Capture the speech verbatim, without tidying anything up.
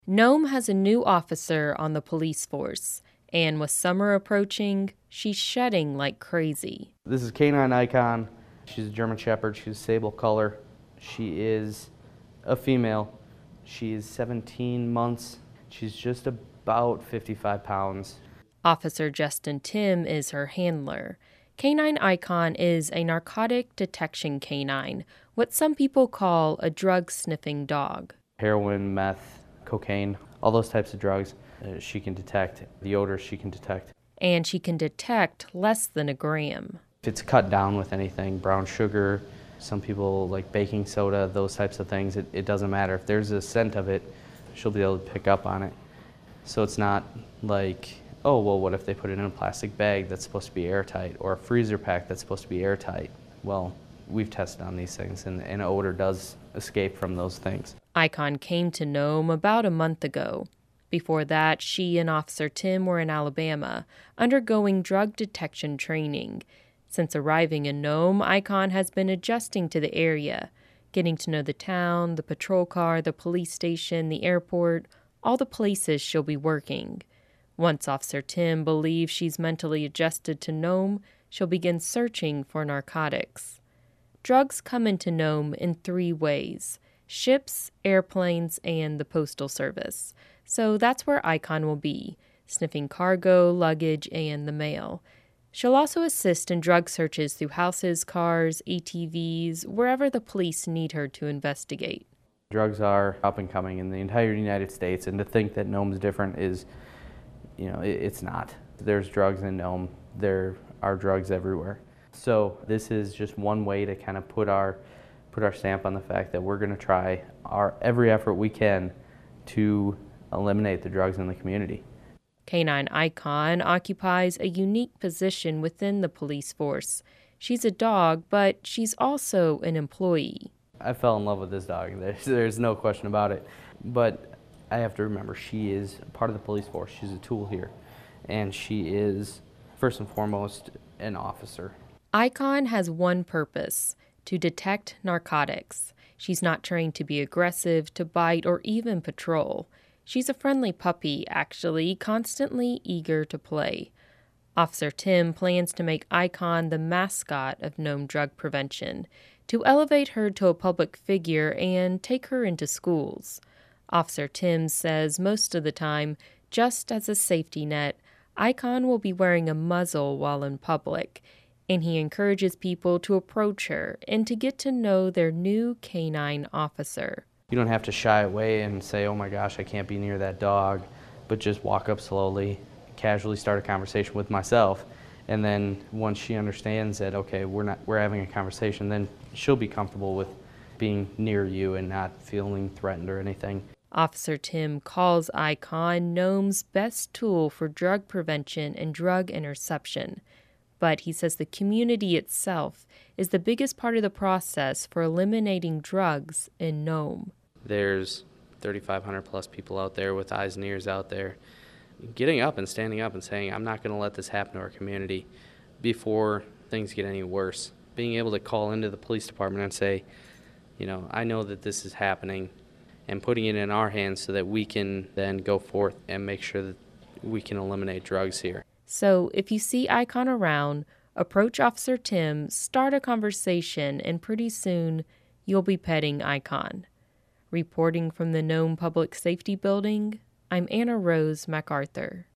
Nome has a new officer on the police force, and with summer approaching, she's shedding like crazy. This is Canine Icon. She's a German Shepherd. She's sable color. She is a female. She is seventeen months. She's just about fifty-five pounds. Officer Justin Tim is her handler. Canine Icon is a narcotic detection canine, what some people call a drug-sniffing dog. Heroin, meth, cocaine, all those types of drugs uh, she can detect. The odors she can detect. And she can detect less than a gram. If it's cut down with anything, brown sugar, some people like baking soda, those types of things, it, it doesn't matter. If there's a scent of it, she'll be able to pick up on it. So it's not like, oh, well, what if they put it in a plastic bag that's supposed to be airtight, or a freezer pack that's supposed to be airtight? Well, we've tested on these things, and, and odor does escape from those things. Icon came to Nome about a month ago. Before that, she and Officer Tim were in Alabama, undergoing drug detection training. Since arriving in Nome, Icon has been adjusting to the area, getting to know the town, the patrol car, the police station, the airport, all the places she'll be working. Once Officer Tim believes she's mentally adjusted to Nome, she'll begin searching for narcotics. Drugs come into Nome in three ways: ships, airplanes, and the Postal Service. So that's where Icon will be, sniffing cargo, luggage, and the mail. She'll also assist in drug searches through houses, cars, A T Vs, wherever the police need her to investigate. Drugs are up and coming in the entire United States, and to think that Nome's different is, you know, it, it's not. There's drugs in Nome. There are drugs everywhere. So this is just one way to kind of put our put our stamp on the fact that we're going to try our every effort we can to eliminate the drugs in the community. Canine Icon occupies a unique position within the police force. She's a dog, but she's also an employee. I fell in love with this dog. There's, there's no question about it. But I have to remember, she is part of the police force. She's a tool here. And she is, first and foremost, an officer. Icon has one purpose: to detect narcotics. She's not trained to be aggressive, to bite, or even patrol. She's a friendly puppy, actually, constantly eager to play. Officer Tim plans to make Icon the mascot of Nome Drug Prevention, to elevate her to a public figure and take her into schools. Officer Tim says most of the time, just as a safety net, Icon will be wearing a muzzle while in public, and he encourages people to approach her and to get to know their new canine officer. You don't have to shy away and say, oh my gosh, I can't be near that dog, but just walk up slowly, casually start a conversation with myself, and then once she understands that, okay, we're not we're having a conversation, then she'll be comfortable with being near you and not feeling threatened or anything. Officer Tim calls Icon Nome's best tool for drug prevention and drug interception. But he says the community itself is the biggest part of the process for eliminating drugs in Nome. There's thirty-five hundred plus people out there with eyes and ears out there getting up and standing up and saying, I'm not going to let this happen to our community before things get any worse. Being able to call into the police department and say, you know, I know that this is happening, and putting it in our hands so that we can then go forth and make sure that we can eliminate drugs here. So if you see Icon around, approach Officer Tim, start a conversation, and pretty soon you'll be petting Icon. Reporting from the Nome Public Safety Building, I'm Anna Rose MacArthur.